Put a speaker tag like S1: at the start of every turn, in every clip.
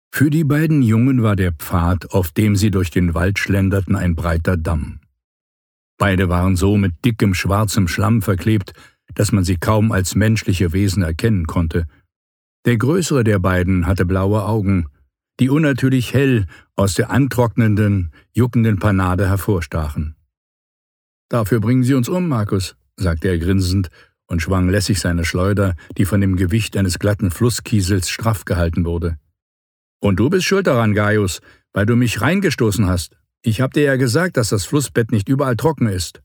S1: Für die beiden Jungen war der Pfad, auf dem sie durch den Wald schlenderten, ein breiter Damm. Beide waren so mit dickem, schwarzem Schlamm verklebt, dass man sie kaum als menschliche Wesen erkennen konnte. Der größere der beiden hatte blaue Augen, die unnatürlich hell aus der antrocknenden, juckenden Panade hervorstachen. »Dafür bringen Sie uns um, Markus«, sagte er grinsend und schwang lässig seine Schleuder, die von dem Gewicht eines glatten Flusskiesels straff gehalten wurde. »Und du bist schuld daran, Gaius, weil du mich reingestoßen hast. Ich hab dir ja gesagt, dass das Flussbett nicht überall trocken ist.«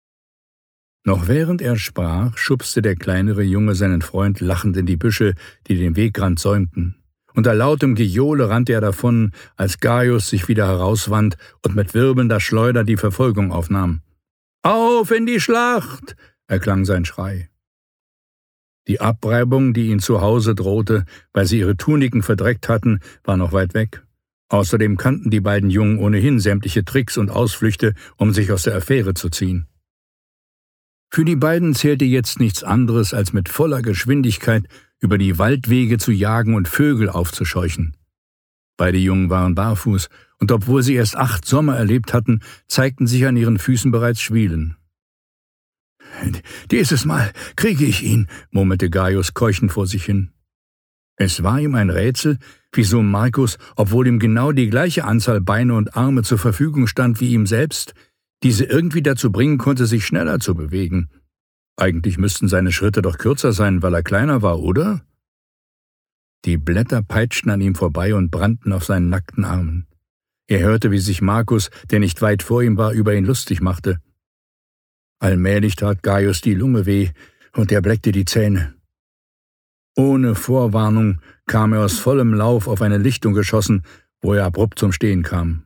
S1: Noch während er sprach, schubste der kleinere Junge seinen Freund lachend in die Büsche, die den Wegrand säumten. Unter lautem Gejohle rannte er davon, als Gaius sich wieder herauswand und mit wirbelnder Schleuder die Verfolgung aufnahm. »Auf in die Schlacht!« erklang sein Schrei. Die Abreibung, die ihnen zu Hause drohte, weil sie ihre Tuniken verdreckt hatten, war noch weit weg. Außerdem kannten die beiden Jungen ohnehin sämtliche Tricks und Ausflüchte, um sich aus der Affäre zu ziehen. Für die beiden zählte jetzt nichts anderes, als mit voller Geschwindigkeit über die Waldwege zu jagen und Vögel aufzuscheuchen. Beide Jungen waren barfuß, und obwohl sie erst 8 Sommer erlebt hatten, zeigten sich an ihren Füßen bereits Schwielen. »Dieses Mal kriege ich ihn«, murmelte Gaius keuchend vor sich hin. Es war ihm ein Rätsel, wieso Markus, obwohl ihm genau die gleiche Anzahl Beine und Arme zur Verfügung stand wie ihm selbst, diese irgendwie dazu bringen konnte, sich schneller zu bewegen. Eigentlich müssten seine Schritte doch kürzer sein, weil er kleiner war, oder? Die Blätter peitschten an ihm vorbei und brannten auf seinen nackten Armen. Er hörte, wie sich Markus, der nicht weit vor ihm war, über ihn lustig machte. Allmählich tat Gaius die Lunge weh, und er bleckte die Zähne. Ohne Vorwarnung kam er aus vollem Lauf auf eine Lichtung geschossen, wo er abrupt zum Stehen kam.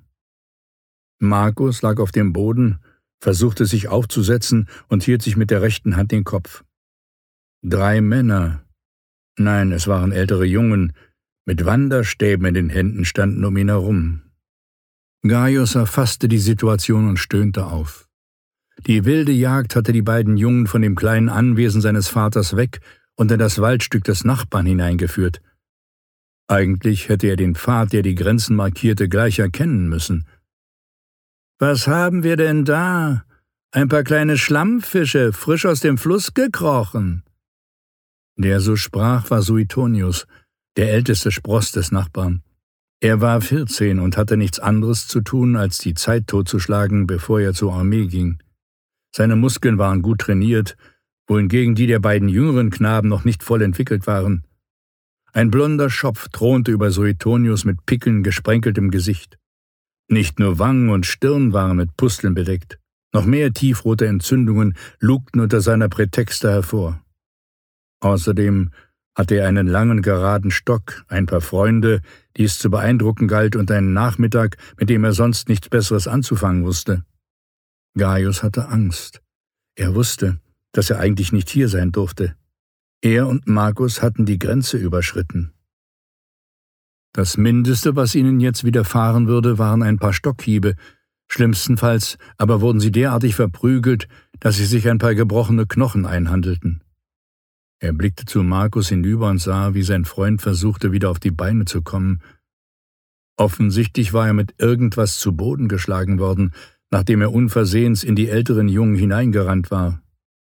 S1: Markus lag auf dem Boden, versuchte sich aufzusetzen und hielt sich mit der rechten Hand den Kopf. 3 Männer, nein, es waren ältere Jungen, mit Wanderstäben in den Händen standen um ihn herum. Gaius erfasste die Situation und stöhnte auf. Die wilde Jagd hatte die beiden Jungen von dem kleinen Anwesen seines Vaters weg und in das Waldstück des Nachbarn hineingeführt. Eigentlich hätte er den Pfad, der die Grenzen markierte, gleich erkennen müssen. »Was haben wir denn da? Ein paar kleine Schlammfische, frisch aus dem Fluss gekrochen.« Der so sprach, war Suetonius, der älteste Spross des Nachbarn. Er war 14 und hatte nichts anderes zu tun, als die Zeit totzuschlagen, bevor er zur Armee ging. Seine Muskeln waren gut trainiert, wohingegen die der beiden jüngeren Knaben noch nicht voll entwickelt waren. Ein blonder Schopf thronte über Suetonius mit Pickeln gesprenkeltem Gesicht. Nicht nur Wangen und Stirn waren mit Pusteln bedeckt, noch mehr tiefrote Entzündungen lugten unter seiner Prätexte hervor. Außerdem hatte er einen langen, geraden Stock, ein paar Freunde, die es zu beeindrucken galt, und einen Nachmittag, mit dem er sonst nichts Besseres anzufangen wusste. Gaius hatte Angst. Er wusste, dass er eigentlich nicht hier sein durfte. Er und Markus hatten die Grenze überschritten. Das Mindeste, was ihnen jetzt widerfahren würde, waren ein paar Stockhiebe. Schlimmstenfalls aber wurden sie derartig verprügelt, dass sie sich ein paar gebrochene Knochen einhandelten. Er blickte zu Markus hinüber und sah, wie sein Freund versuchte, wieder auf die Beine zu kommen. Offensichtlich war er mit irgendwas zu Boden geschlagen worden, nachdem er unversehens in die älteren Jungen hineingerannt war.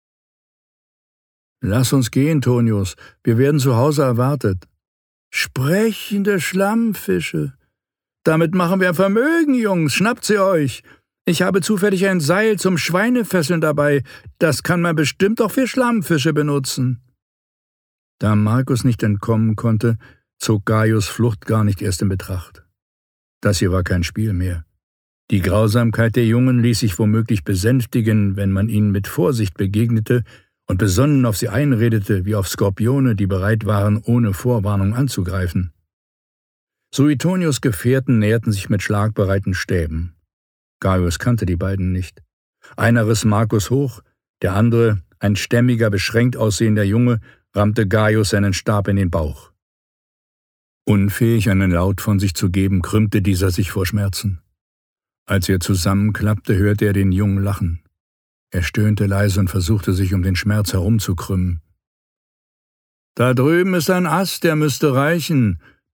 S1: »Lass uns gehen, Tonius, wir werden zu Hause erwartet.« »Sprechende Schlammfische! Damit machen wir ein Vermögen, Jungs, schnappt sie euch! Ich habe zufällig ein Seil zum Schweinefesseln dabei, das kann man bestimmt auch für Schlammfische benutzen.« Da Markus nicht entkommen konnte, zog Gaius Flucht gar nicht erst in Betracht. Das hier war kein Spiel mehr. Die Grausamkeit der Jungen ließ sich womöglich besänftigen, wenn man ihnen mit Vorsicht begegnete und besonnen auf sie einredete, wie auf Skorpione, die bereit waren, ohne Vorwarnung anzugreifen. Suetonius' Gefährten näherten sich mit schlagbereiten Stäben. Gaius kannte die beiden nicht. Einer riss Markus hoch, der andere, ein stämmiger, beschränkt aussehender Junge, rammte Gaius seinen Stab in den Bauch. Unfähig, einen Laut von sich zu geben, krümmte dieser sich vor Schmerzen. Als er zusammenklappte, hörte er den Jungen lachen. Er stöhnte leise und versuchte, sich um den Schmerz herumzukrümmen. »Da drüben ist ein Ast, der müsste reichen.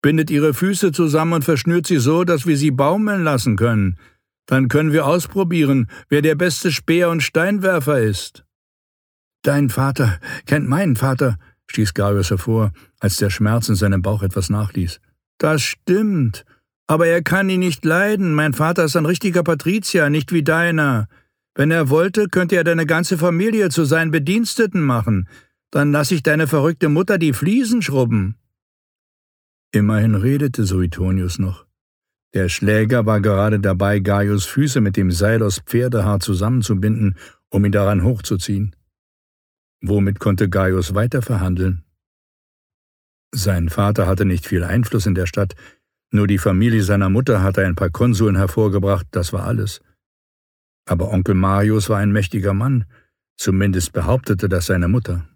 S1: Bindet ihre Füße zusammen und verschnürt sie so, dass wir sie baumeln lassen können. Dann können wir ausprobieren, wer der beste Speer- und Steinwerfer ist.« »Dein Vater kennt meinen Vater«, stieß Gaius hervor, als der Schmerz in seinem Bauch etwas nachließ. »Das stimmt, aber er kann ihn nicht leiden. Mein Vater ist ein richtiger Patrizier, nicht wie deiner. Wenn er wollte, könnte er deine ganze Familie zu seinen Bediensteten machen. Dann lass ich deine verrückte Mutter die Fliesen schrubben.« Immerhin redete Suetonius noch. Der Schläger war gerade dabei, Gaius Füße mit dem Seil aus Pferdehaar zusammenzubinden, um ihn daran hochzuziehen. Womit konnte Gaius weiter verhandeln? Sein Vater hatte nicht viel Einfluss in der Stadt, nur die Familie seiner Mutter hatte ein paar Konsuln hervorgebracht, das war alles. Aber Onkel Marius war ein mächtiger Mann, zumindest behauptete das seine Mutter.